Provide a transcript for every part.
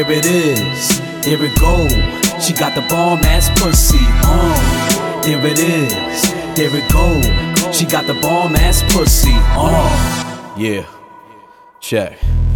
there it is, there it go. She got the bomb ass pussy. There it is, there it go. She got the bomb ass pussy. Yeah, check.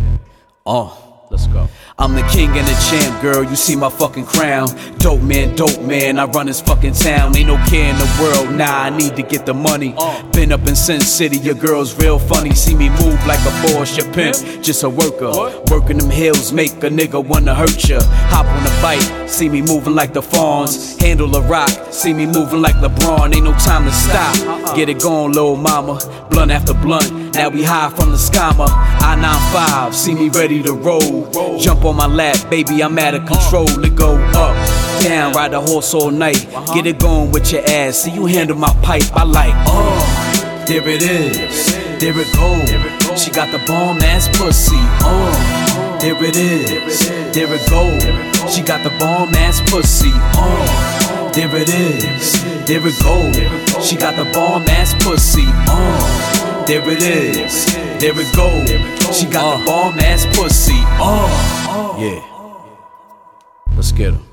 Let's go. I'm the king and the champ, girl, you see my fucking crown. Dope man, I run this fucking town. Ain't no care in the world, nah, I need to get the money. Been up in Sin City, your girl's real funny. See me move like a boss, your pimp, just a worker. Working them hills, make a nigga wanna hurt ya. Hop on the bike, see me moving like the Fawns. Handle a rock, see me moving like LeBron. Ain't no time to stop, get it going, little mama. Blunt after blunt, now we high from the scammer. I-95, see me ready to roll. Jump on my lap, baby, I'm out of control. It go up, down, ride a horse all night. Get it going with your ass, see you handle my pipe. I like, there it is, there it go. She got the bomb ass pussy. There it is, there it go. She got the bomb ass pussy. There it is, there it go. She got the bomb ass pussy. There it is, there it go. She got the bomb ass pussy. Yeah, let's get her.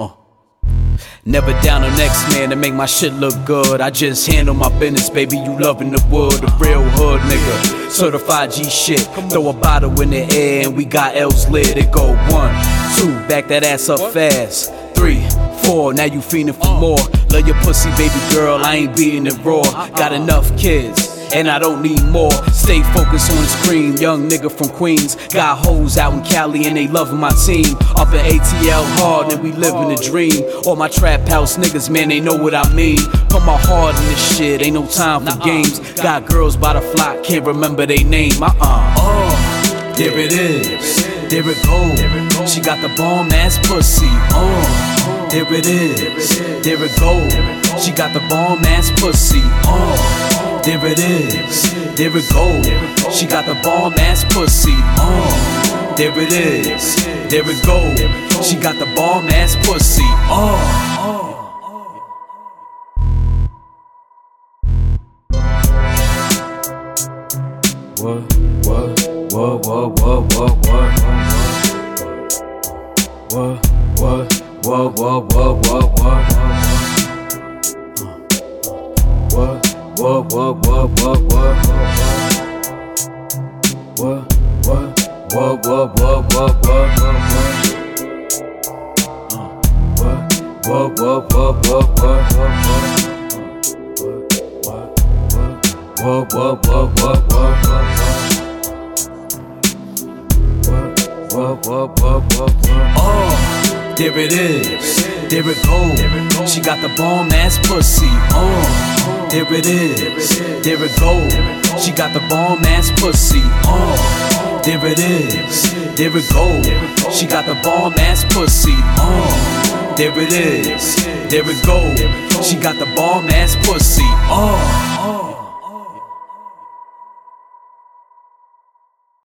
Never down the next man to make my shit look good. I just handle my business, baby, you loving the wood. The real hood nigga, certified G shit. Throw a bottle in the air and we got L's lit. It go 1, 2, back that ass up fast. 3, 4, now you fiending for more. Love your pussy, baby girl, I ain't beating it raw. Got enough kids, and I don't need more. Stay focused on the screen, young nigga from Queens. Got hoes out in Cali and they loving my team. Up in ATL hard and we living a dream. All my trap house niggas, man, they know what I mean. Put my heart in this shit, ain't no time for games. Got girls by the flock, can't remember they name. There it is, there it go. She got the bomb ass pussy. There it is, there it go. She got the bomb ass pussy. There it is, there it go. She got the bomb ass pussy. There it is, there it go. She got the bomb ass pussy. What? There it is, there it go. She got the bomb ass pussy. There it is, there it go. She got the bomb ass pussy. There it is, there it go. She got the bomb ass pussy. There it is, there it go. She got the bomb ass pussy.